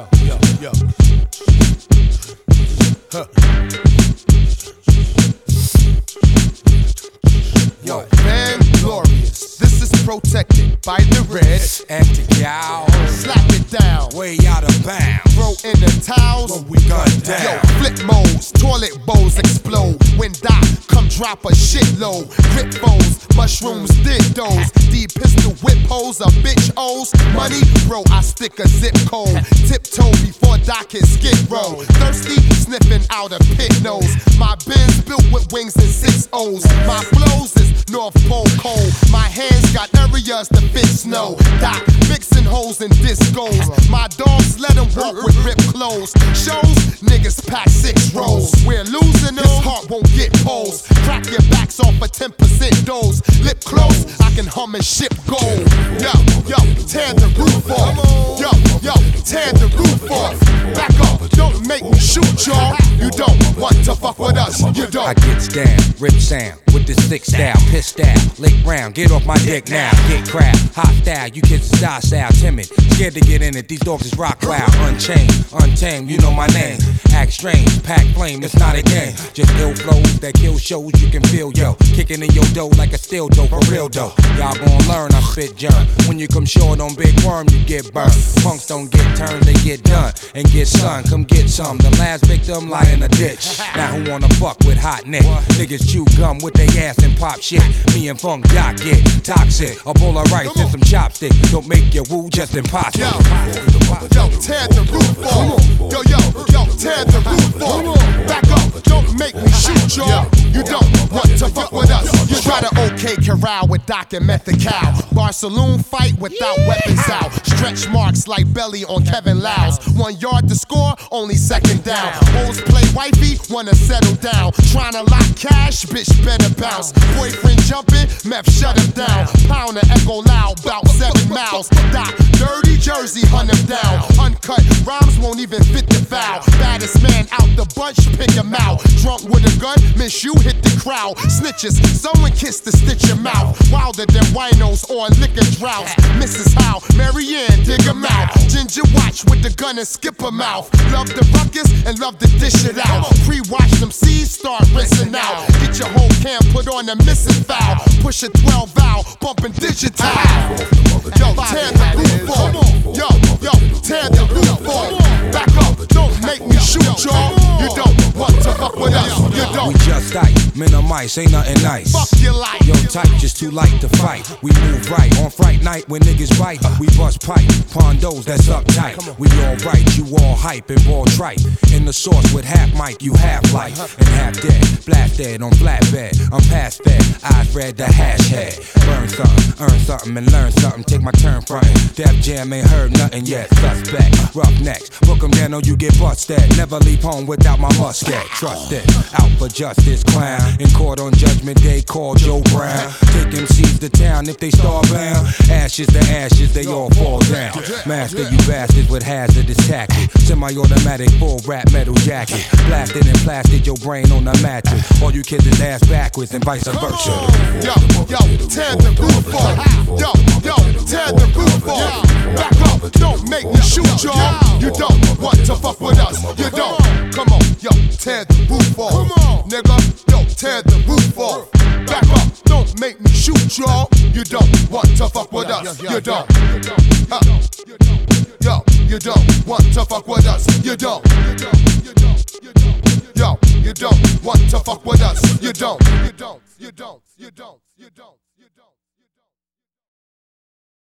Yo. Huh. Yo, man, glorious. This is protected by the red. Acting y'all, Slap it down. way out of bounds. Throw in the towels. When we gun down. Yo, flip modes, toilet bowls explode. When Doc come drop a shitload. Grip foes, mushrooms, dildos. D-pistol whip hoes, a bitch O's. Money, bro, I stick a zip code. Tiptoe before Doc hit skid row. Thirsty, sniffing out a pit nose. My Benz built with wings and 6 O's. My flows is North Pole cold. My hands got areas to fit snow. Doc mixing holes and discos. My dogs let them walk with ripped clothes. Shows, niggas pack 6 rolls. We're losing this heart won't get poles. Crack your backs off a 10% dose. Lip close, I can hum and ship gold. Yo, tear the roof off. Yo, tear the roof off. Back up, don't make me shoot y'all. You don't want to fuck with us, you don't. I gets down, rip sound, with the stick style, piss style, lick round, get off my dick now, get crap, hot style, you kids is style, timid, scared to get in it, these dogs is rock wild, unchained, untamed, you know my name, act strange, pack flame, it's not a game, just ill flows that kill shows, you can feel, yo, kicking in your dough like a steel dough, for real though, y'all gon' learn, I spit germ, when you come short on big worm, you get burned, punks don't get turned, they get done, and get sun, come get some, the last victim lie in a ditch, now who wanna fuck with hot neck, niggas chew gum with their ass and pop shit, me and Funk Doc get toxic, a bowl of rice and some chopsticks, don't make your woo just impossible. Yo, tear the roof off. Yo, tear the roof off. Back up, don't make me shoot y'all. You don't want to fuck with us. You try to OK Corral with Doc and Method Cow. Bar saloon fight without weapons out. Stretch marks like belly on Kevin Lyles. 1 yard to score, only second down. Hoes play wifey, wanna settle down. Tryna lock cash, bitch better bounce. Boyfriend jumping, meth shut him down. Pound the echo loud, bout 7 miles. Doc, dirty Jersey, hunt him down. Uncut rhymes won't even fit the foul. Baddest man out the bunch, pick him out. Drunk with a gun, miss you hit the crowd. Snitches, someone kiss to stitch your mouth. Wilder than winos on liquor droughts. Mrs. Howe, Marianne, dig him out. Ginger watch with the gun and skip him out. Love the ruckus and love to dish it out. Pre-watch them C's start rinsing out. Get your whole camp put on a missing foul. Push a 12 valve, bumping digital. Yo, tear the roof off. Yo, tear the roof off. Back up, don't make me shoot y'all. You don't want to fuck with us. You don't. We just tight, minimize, ain't nothing nice. Fuck your life. Yo, tight, just too light to fight. We move right on fright night when niggas bite. We bust pipe, pondos that's uptight. We all right, you all hype and ball trite. In the sauce with half mic, you half life and half dead. Blast dead on flatbed. I'm past fed, eyes red, the hash head. Burn something, earn something, and learn something. Take my turn frontin'. Def Jam ain't heard nothing yet. Suspect, rough necks, book 'em down or you get busted. Never leave home without my musket. Trust it, out for justice, clown. In court on Judgment Day, call Joe Brown. Take MCs to town if they starbound. Ashes to ashes, they all fall down. Master you bastards with hazardous tactic. Semi-automatic, full rap metal jacket. Blasted and plastered your brain on the mattress. All you kids is ass backwards and vice versa. Yo, tear the roof off. Yo, tear the roof off. Back up, don't make me shoot y'all. You don't want to fuck with us. You don't. Come on, yo, tear the roof off. Nigga, yo, tear the roof off. Back up, don't make me shoot y'all. You don't want to fuck with us. You don't. Yo, you don't want to fuck with us. You don't. Yo, you don't want to fuck with us. You don't. You don't.